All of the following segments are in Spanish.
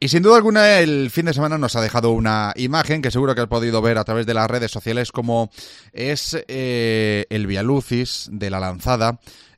Y sin duda alguna el fin de semana nos ha dejado una imagen que seguro que has podido ver a través de las redes sociales, como es el Vía Lucis de la Lanzada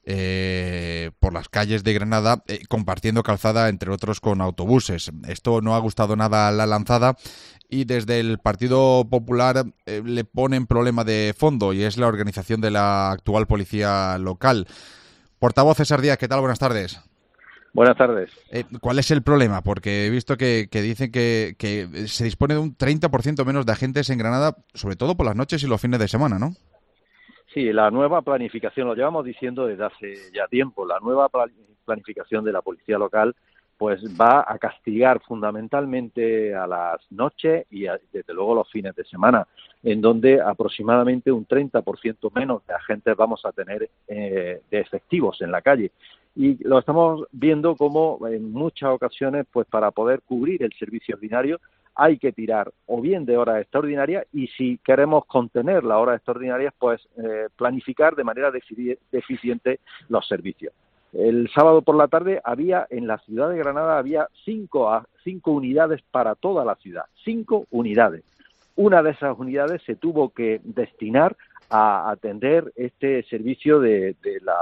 por las calles de Granada, compartiendo calzada entre otros con autobuses. Esto no ha gustado nada a la Lanzada y desde el Partido Popular le ponen problema de fondo, y es la organización de la actual policía local. Portavoz César Díaz, ¿qué tal? Buenas tardes. Buenas tardes. ¿Cuál es el problema? Porque he visto que dicen que se dispone de un 30% menos de agentes en Granada, sobre todo por las noches y los fines de semana, ¿no? Sí, la nueva planificación, lo llevamos diciendo desde hace ya tiempo, la nueva planificación de la policía local pues va a castigar fundamentalmente a las noches y desde luego los fines de semana, en donde aproximadamente un 30% menos de agentes vamos a tener de efectivos en la calle. Y lo estamos viendo como en muchas ocasiones, pues para poder cubrir el servicio ordinario hay que tirar o bien de horas extraordinarias, y si queremos contener las horas extraordinarias, pues planificar de manera deficiente los servicios. El sábado por la tarde en la ciudad de Granada había cinco unidades para toda la ciudad, 5 unidades. Una de esas unidades se tuvo que destinar a atender este servicio de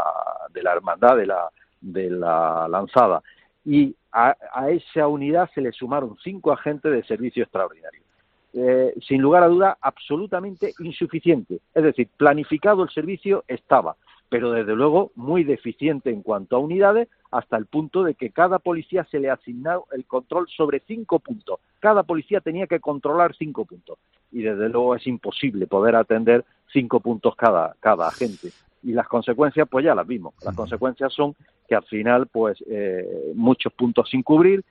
la hermandad de la Lanzada, y a esa unidad se le sumaron 5 agentes de servicio extraordinario. Sin lugar a duda, absolutamente insuficiente. Es decir, planificado el servicio estaba, pero desde luego muy deficiente en cuanto a unidades, hasta el punto de que cada policía se le asignó el control sobre 5 puntos. Cada policía tenía que controlar 5 puntos. Y desde luego es imposible poder atender 5 puntos cada agente. Y las consecuencias, pues ya las vimos. Las consecuencias son que al final, pues muchos puntos sin cubrir,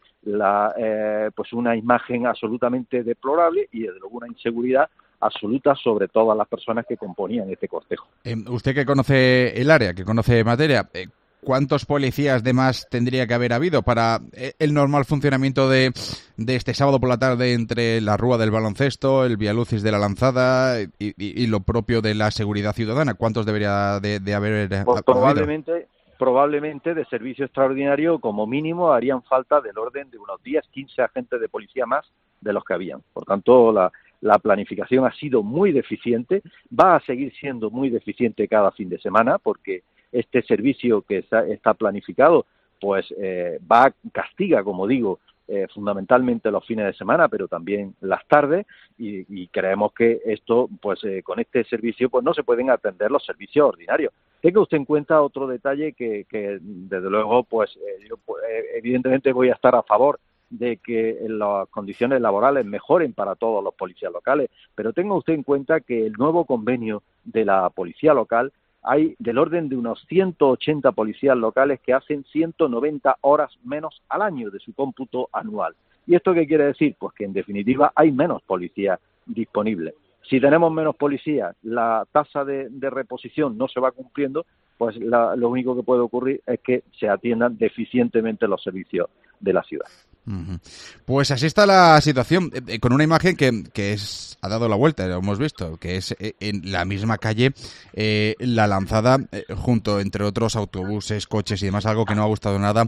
pues una imagen absolutamente deplorable y desde luego una inseguridad absoluta sobre todas las personas que componían este cortejo. Usted, que conoce el área, que conoce materia, ¿cuántos policías de más tendría que haber habido para el normal funcionamiento de este sábado por la tarde entre la Rúa del Baloncesto, el Vía Lucis de la Lanzada y lo propio de la seguridad ciudadana? ¿Cuántos debería de haber pues probablemente de servicio extraordinario, como mínimo, harían falta del orden de unos 10, 15 agentes de policía más de los que habían. Por tanto, la planificación ha sido muy deficiente, va a seguir siendo muy deficiente cada fin de semana, porque este servicio que está planificado pues castiga, como digo, fundamentalmente los fines de semana, pero también las tardes, y creemos que esto, pues con este servicio, pues no se pueden atender los servicios ordinarios. Tenga usted en cuenta otro detalle que desde luego, pues yo evidentemente voy a estar a favor de que las condiciones laborales mejoren para todos los policías locales, pero tenga usted en cuenta que el nuevo convenio de la policía local, hay del orden de unos 180 policías locales que hacen 190 horas menos al año de su cómputo anual. ¿Y esto qué quiere decir? Pues que en definitiva hay menos policías disponibles. Si tenemos menos policías, la tasa de reposición no se va cumpliendo, pues lo único que puede ocurrir es que se atiendan deficientemente los servicios de la ciudad. Pues así está la situación, con una imagen que ha dado la vuelta, lo hemos visto, que es en la misma calle la Lanzada, junto, entre otros, autobuses, coches y demás, algo que no ha gustado nada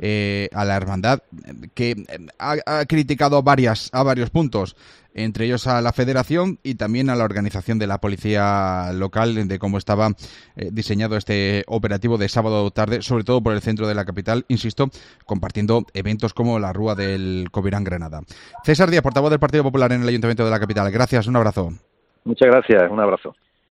a la hermandad, que ha criticado a varios puntos, entre ellos a la Federación y también a la organización de la policía local, de cómo estaba diseñado este operativo de sábado tarde, sobre todo por el centro de la capital, insisto, compartiendo eventos como la Rúa del Covirán Granada. César Díaz, portavoz del Partido Popular en el Ayuntamiento de la capital. Gracias, un abrazo. Muchas gracias, un abrazo.